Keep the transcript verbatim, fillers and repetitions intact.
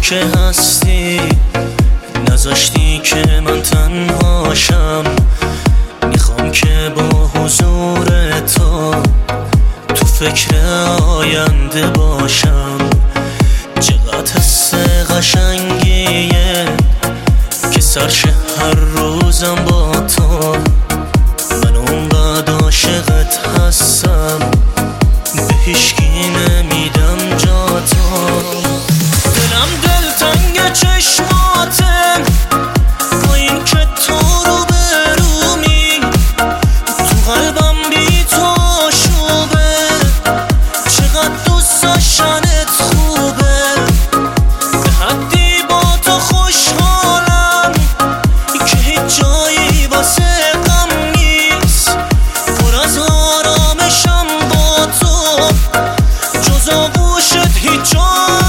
که هستی، نذاشتی که من تنهاشم. میخوام که با حضور تو تو فکر آینده باشم. چقدر حس قشنگیه که سرشه هر روزم با تو. من اونقدر عاشقت هستم، به هیچکی نمیدم جا تو. دلم دلتنگ چشماتم، با این که تو رو برومی، تو قلبم بی تو شوبه. چقدر دوست داشتنت خوبه، به حدی با تو خوشحالم که هیچ جایی واسه غم نیست. پر از آرامشم با تو، جز آغوشت هیچ جا